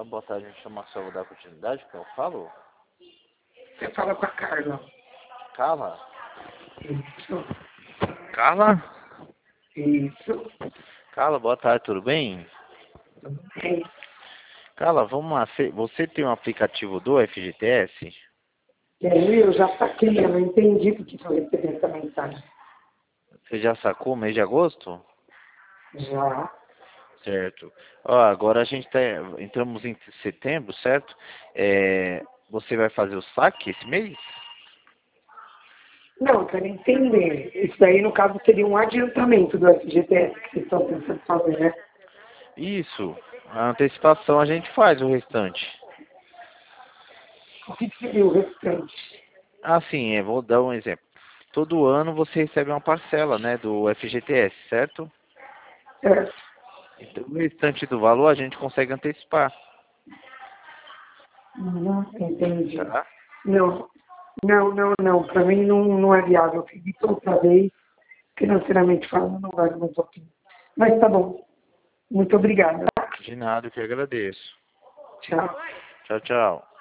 Fala, boa tarde, me chama só, vou dar continuidade, que eu falo? Você fala com a Carla. Carla? Isso. Carla? Isso. Carla, boa tarde, tudo bem? Tudo bem. Carla, vamos lá, você tem um aplicativo do FGTS? E aí eu já saquei, eu não entendi porque eu recebi essa mensagem. Você já sacou o mês de agosto? Já. Certo. Ó, agora a gente entramos em setembro, certo? Você vai fazer o saque esse mês? Não, eu quero entender. Isso daí, no caso, seria um adiantamento do FGTS que vocês estão pensando fazer, né? Isso. A antecipação a gente faz o restante. O que seria o restante? Assim, vou dar um exemplo. Todo ano você recebe uma parcela, né, do FGTS, certo? Certo. Então, o restante do valor a gente consegue antecipar, Entendi. tá? Não, não. Para mim não é viável. Eu fiz isso outra vez, financeiramente falando, não vale muito a pena. Mas tá bom. Muito obrigada. De nada, eu que agradeço. Tchau. Tchau, tchau.